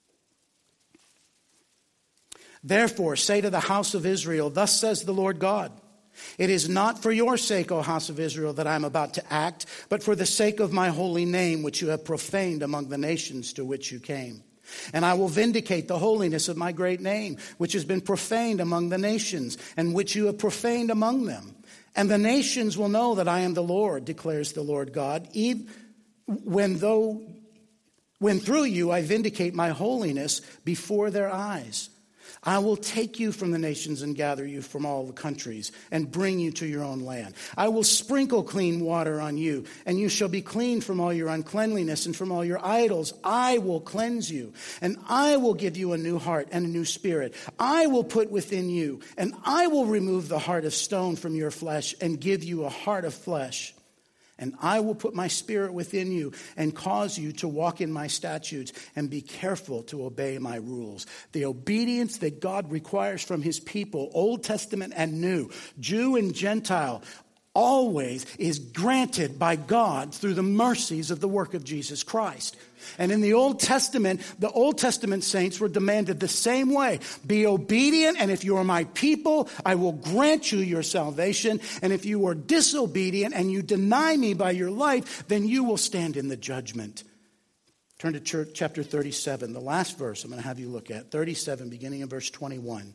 Therefore, say to the house of Israel, Thus says the Lord God, It is not for your sake, O house of Israel, that I am about to act, but for the sake of my holy name, which you have profaned among the nations to which you came. And I will vindicate the holiness of my great name, which has been profaned among the nations, and which you have profaned among them. And the nations will know that I am the Lord, declares the Lord God, even when though when through you I vindicate my holiness before their eyes. I will take you from the nations and gather you from all the countries and bring you to your own land. I will sprinkle clean water on you, and you shall be clean from all your uncleanliness and from all your idols. I will cleanse you, and I will give you a new heart and a new spirit. I will put within you, and I will remove the heart of stone from your flesh and give you a heart of flesh. And I will put my spirit within you and cause you to walk in my statutes and be careful to obey my rules. The obedience that God requires from his people, Old Testament and New, Jew and Gentile, always is granted by God through the mercies of the work of Jesus Christ. And in the Old Testament, the Old Testament saints were demanded the same way. Be obedient, and if you are my people, I will grant you your salvation. And if you are disobedient and you deny me by your life, then you will stand in the judgment. Turn to church, chapter thirty-seven, the last verse I'm going to have you look at. thirty-seven, beginning in verse twenty-one.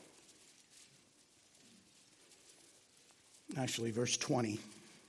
Actually, verse twenty.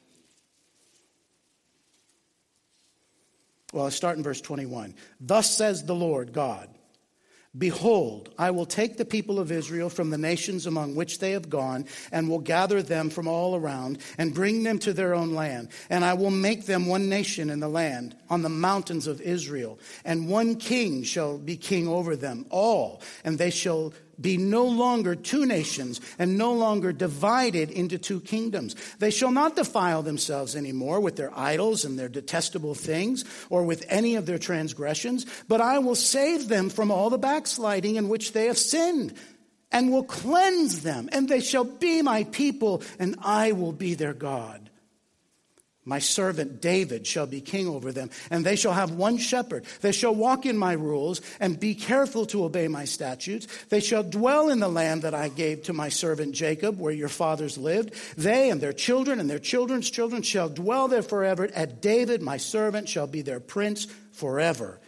Well, I'll start in verse twenty-one. Thus says the Lord God, behold, I will take the people of Israel from the nations among which they have gone, and will gather them from all around, and bring them to their own land. And I will make them one nation in the land, on the mountains of Israel. And one king shall be king over them all, and they shall be no longer two nations, and no longer divided into two kingdoms. They shall not defile themselves anymore with their idols and their detestable things, or with any of their transgressions, but I will save them from all the backsliding in which they have sinned, and will cleanse them, and they shall be my people, and I will be their God. My servant David shall be king over them, and they shall have one shepherd. They shall walk in my rules and be careful to obey my statutes. They shall dwell in the land that I gave to my servant Jacob, where your fathers lived. They and their children and their children's children shall dwell there forever. And David, my servant, shall be their prince forever.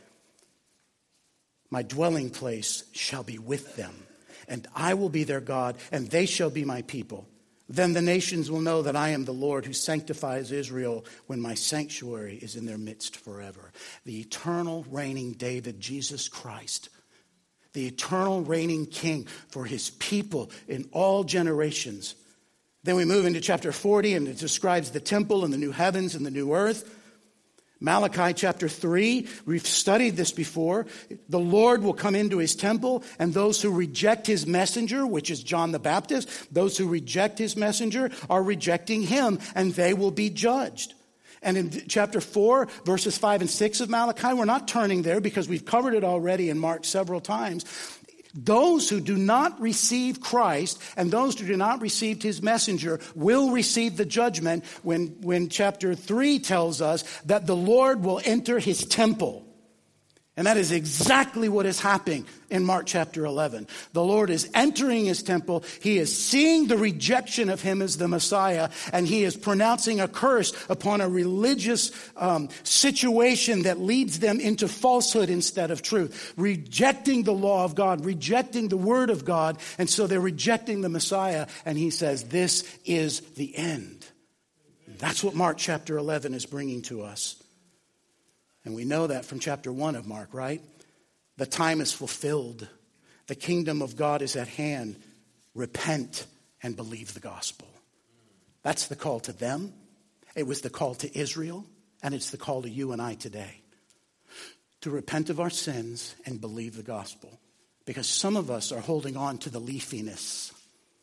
My dwelling place shall be with them, and I will be their God, and they shall be my people. Then the nations will know that I am the Lord who sanctifies Israel when my sanctuary is in their midst forever. The eternal reigning David, Jesus Christ, the eternal reigning king for his people in all generations. Then we move into chapter forty, and it describes the temple and the new heavens and the new earth. Malachi chapter three, we've studied this before. The Lord will come into his temple, and those who reject his messenger, which is John the Baptist, those who reject his messenger are rejecting him, and they will be judged. And in chapter four, verses five and six of Malachi, we're not turning there because we've covered it already in Mark several times. Those who do not receive Christ and those who do not receive his messenger will receive the judgment when, when chapter three tells us that the Lord will enter his temple. And that is exactly what is happening in Mark chapter eleven. The Lord is entering his temple. He is seeing the rejection of him as the Messiah, and he is pronouncing a curse upon a religious um, situation that leads them into falsehood instead of truth, rejecting the law of God, rejecting the word of God, and so they're rejecting the Messiah, and he says, this is the end. That's what Mark chapter eleven is bringing to us. And we know that from chapter one of Mark, right? The time is fulfilled. The kingdom of God is at hand. Repent and believe the gospel. That's the call to them. It was the call to Israel, and it's the call to you and I today. To repent of our sins and believe the gospel. Because some of us are holding on to the leafiness.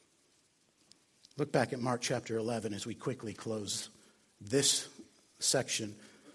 Look back at Mark chapter eleven as we quickly close this section.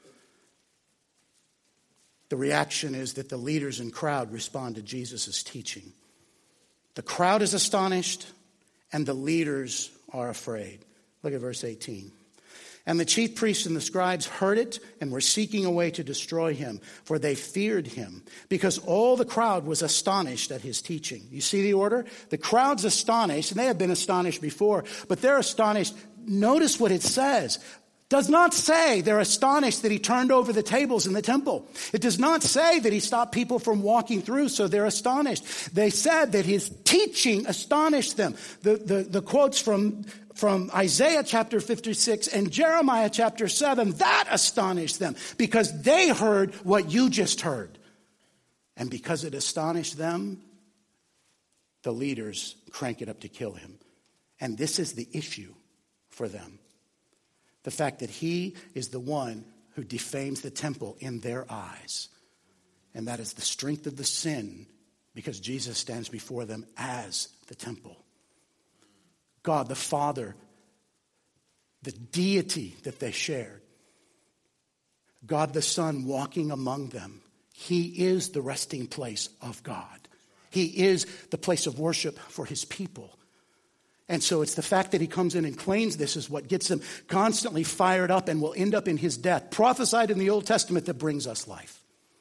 The reaction is that the leaders and crowd respond to Jesus' teaching. The crowd is astonished, and the leaders are afraid. Look at verse eighteen. And the chief priests and the scribes heard it and were seeking a way to destroy him, for they feared him, because all the crowd was astonished at his teaching. You see the order? The crowd's astonished, and they have been astonished before, but they're astonished. Notice what it says. Does not say they're astonished that he turned over the tables in the temple. It does not say that he stopped people from walking through, so they're astonished. They said that his teaching astonished them. The, the, the quotes from, from Isaiah chapter fifty-six and Jeremiah chapter seven, that astonished them because they heard what you just heard. And because it astonished them, the leaders crank it up to kill him. And this is the issue for them. The fact that he is the one who defames the temple in their eyes. And that is the strength of the sin because Jesus stands before them as the temple. God the Father the deity that they shared. God the Son walking among them. He is the resting place of God. He is the place of worship for his people. And so it's the fact that he comes in and claims this is what gets them constantly fired up and will end up in his death, prophesied in the Old Testament, that brings us life.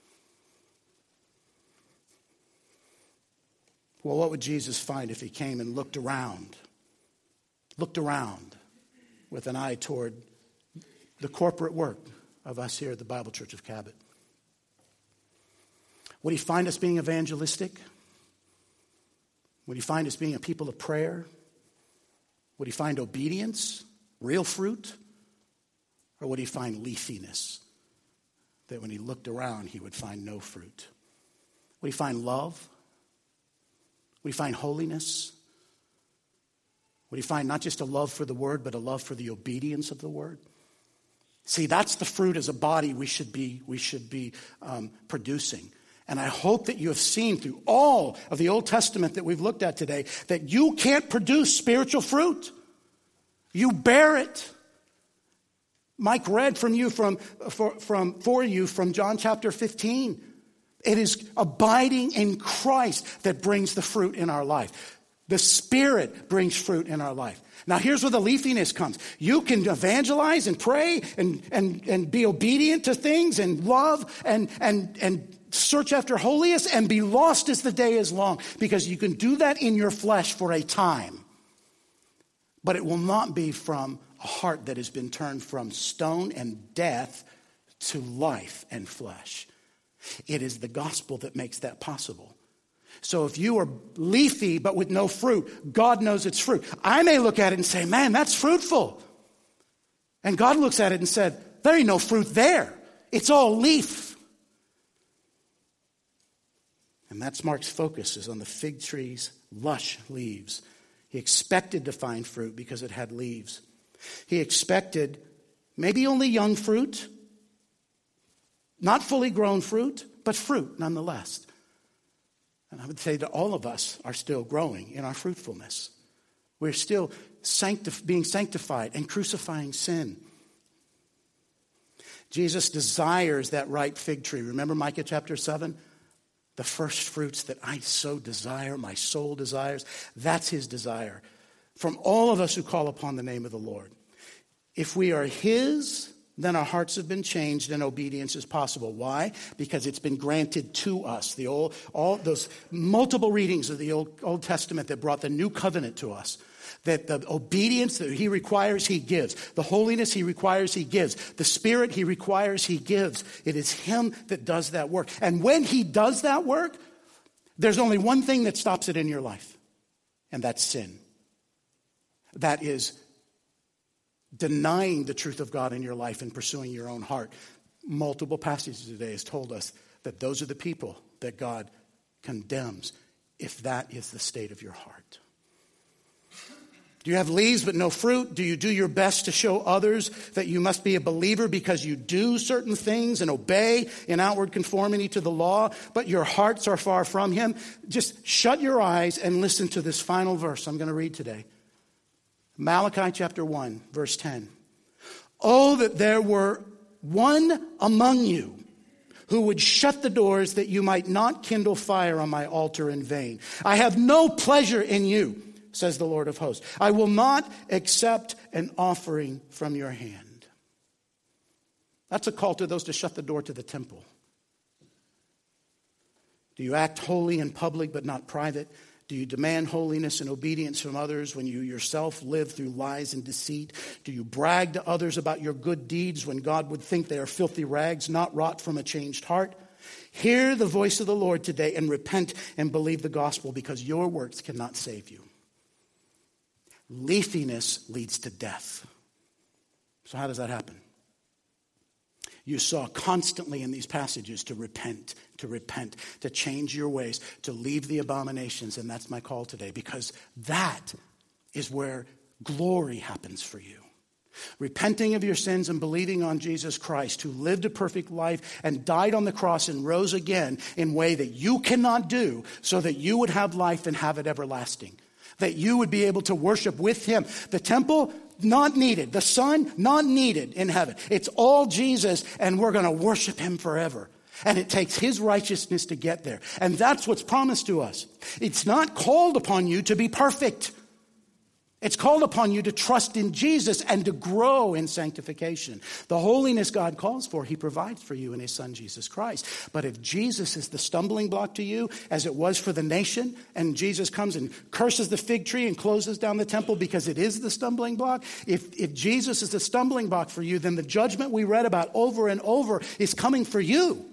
Well, what would Jesus find if he came and looked around, looked around with an eye toward the corporate work of us here at the Bible Church of Cabot? Would he find us being evangelistic? Would he find us being a people of prayer? Would he find obedience, real fruit? Or would he find leafiness, that when he looked around, he would find no fruit? Would he find love? Would he find holiness? Would he find not just a love for the word, but a love for the obedience of the word? See, that's the fruit as a body we should be, we should be um, producing. And I hope that you have seen through all of the Old Testament that we've looked at today that you can't produce spiritual fruit. You bear it. Mike read from you from, for, from, for you from John chapter fifteen. It is abiding in Christ that brings the fruit in our life. The Spirit brings fruit in our life. Now here's where the leafiness comes. You can evangelize and pray and, and, and be obedient to things and love and, and, and search after holiness and be lost as the day is long, because you can do that in your flesh for a time. But it will not be from a heart that has been turned from stone and death to life and flesh. It is the gospel that makes that possible. So if you are leafy but with no fruit, God knows it's fruit. I may look at it and say, man, that's fruitful. And God looks at it and said, there ain't no fruit there. It's all leaf. And that's Mark's focus, is on the fig tree's lush leaves. He expected to find fruit because it had leaves. He expected maybe only young fruit, not fully grown fruit, but fruit nonetheless. And I would say that all of us are still growing in our fruitfulness. We're still sanctif- being sanctified and crucifying sin. Jesus desires that ripe fig tree. Remember Micah chapter seven? The first fruits that I so desire, my soul desires. That's his desire from all of us who call upon the name of the Lord. If we are his, then our hearts have been changed and obedience is possible. Why? Because it's been granted to us. The old, all those multiple readings of the Old, Old Testament that brought the new covenant to us. That the obedience that he requires, he gives. The holiness he requires, he gives. The Spirit he requires, he gives. It is him that does that work. And when he does that work, there's only one thing that stops it in your life. And that's sin. That is denying the truth of God in your life and pursuing your own heart. Multiple passages today has told us that those are the people that God condemns if that is the state of your heart. Do you have leaves but no fruit? Do you do your best to show others that you must be a believer because you do certain things and obey in outward conformity to the law, but your hearts are far from him? Just shut your eyes and listen to this final verse I'm going to read today. Malachi chapter one, verse ten. Oh, that there were one among you who would shut the doors that you might not kindle fire on my altar in vain. I have no pleasure in you, says the Lord of hosts. I will not accept an offering from your hand. That's a call to those to shut the door to the temple. Do you act holy in public but not private? Do you demand holiness and obedience from others when you yourself live through lies and deceit? Do you brag to others about your good deeds when God would think they are filthy rags, not wrought from a changed heart? Hear the voice of the Lord today and repent and believe the gospel, because your works cannot save you. Leafiness leads to death. So how does that happen? You saw constantly in these passages to repent, to repent, to change your ways, to leave the abominations. And that's my call today, because that is where glory happens for you. Repenting of your sins and believing on Jesus Christ, who lived a perfect life and died on the cross and rose again in a way that you cannot do, so that you would have life and have it everlasting. That you would be able to worship with him. The temple, not needed. The Son, not needed in heaven. It's all Jesus, and we're going to worship him forever. And it takes his righteousness to get there. And that's what's promised to us. It's not called upon you to be perfect. It's called upon you to trust in Jesus and to grow in sanctification. The holiness God calls for, he provides for you in his Son, Jesus Christ. But if Jesus is the stumbling block to you, as it was for the nation, and Jesus comes and curses the fig tree and closes down the temple because it is the stumbling block, if, if Jesus is the stumbling block for you, then the judgment we read about over and over is coming for you.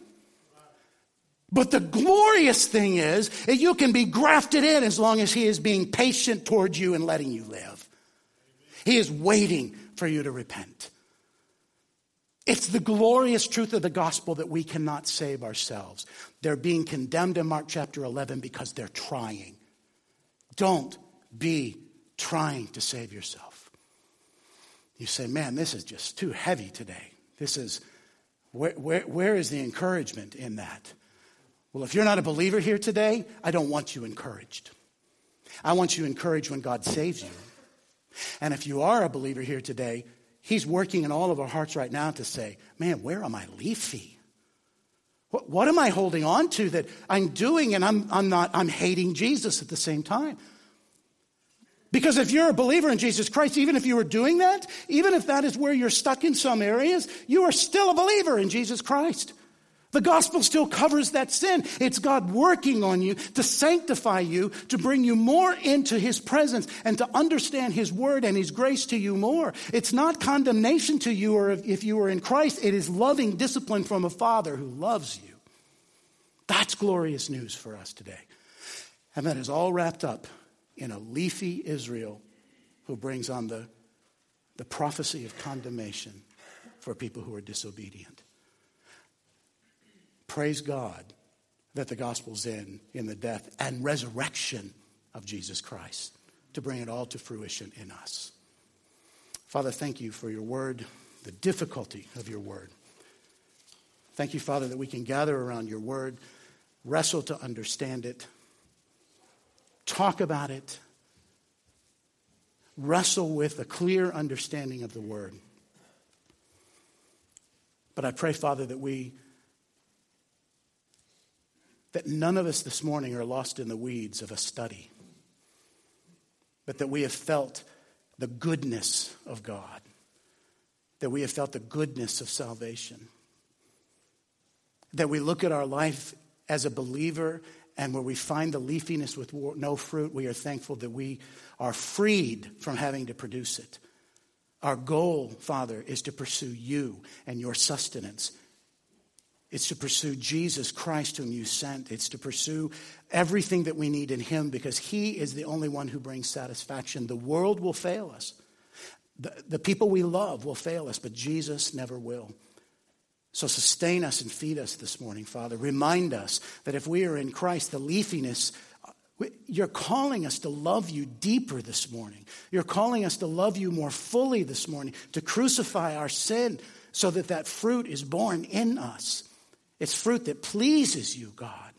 But the glorious thing is that you can be grafted in as long as he is being patient towards you and letting you live. He is waiting for you to repent. It's the glorious truth of the gospel that we cannot save ourselves. They're being condemned in Mark chapter eleven because they're trying. Don't be trying to save yourself. You say, man, this is just too heavy today. This is, where, where, where is the encouragement in that? Well, if you're not a believer here today, I don't want you encouraged. I want you encouraged when God saves you. And if you are a believer here today, he's working in all of our hearts right now to say, man, where am I leafy? What, what am I holding on to that I'm doing and I'm, I'm not, I'm hating Jesus at the same time? Because if you're a believer in Jesus Christ, even if you are doing that, even if that is where you're stuck in some areas, you are still a believer in Jesus Christ. The gospel still covers that sin. It's God working on you to sanctify you, to bring you more into his presence and to understand his word and his grace to you more. It's not condemnation to you, or if you are in Christ, it is loving discipline from a father who loves you. That's glorious news for us today. And that is all wrapped up in a leafy Israel who brings on the, the prophecy of condemnation for people who are disobedient. Praise God that the gospel's in, in the death and resurrection of Jesus Christ to bring it all to fruition in us. Father, thank you for your word, the difficulty of your word. Thank you, Father, that we can gather around your word, wrestle to understand it, talk about it, wrestle with a clear understanding of the word. But I pray, Father, that we that none of us this morning are lost in the weeds of a study, but that we have felt the goodness of God, that we have felt the goodness of salvation, that we look at our life as a believer, and where we find the leafiness with no fruit, we are thankful that we are freed from having to produce it. Our goal, Father, is to pursue you and your sustenance. It's to pursue Jesus Christ whom you sent. It's to pursue everything that we need in him because he is the only one who brings satisfaction. The world will fail us. The, the people we love will fail us, but Jesus never will. So sustain us and feed us this morning, Father. Remind us that if we are in Christ, the leafiness, you're calling us to love you deeper this morning. You're calling us to love you more fully this morning, to crucify our sin so that that fruit is born in us. It's fruit that pleases you, God.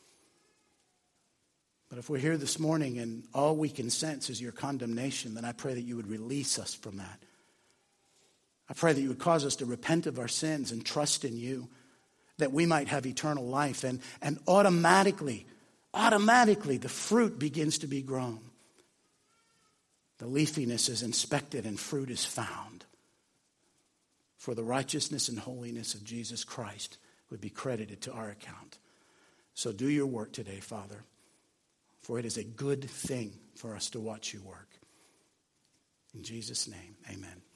But if we're here this morning and all we can sense is your condemnation, then I pray that you would release us from that. I pray that you would cause us to repent of our sins and trust in you, that we might have eternal life. And, and automatically, automatically the fruit begins to be grown. The leafiness is inspected and fruit is found. For the righteousness and holiness of Jesus Christ would be credited to our account. So do your work today, Father, for it is a good thing for us to watch you work. In Jesus' name, amen.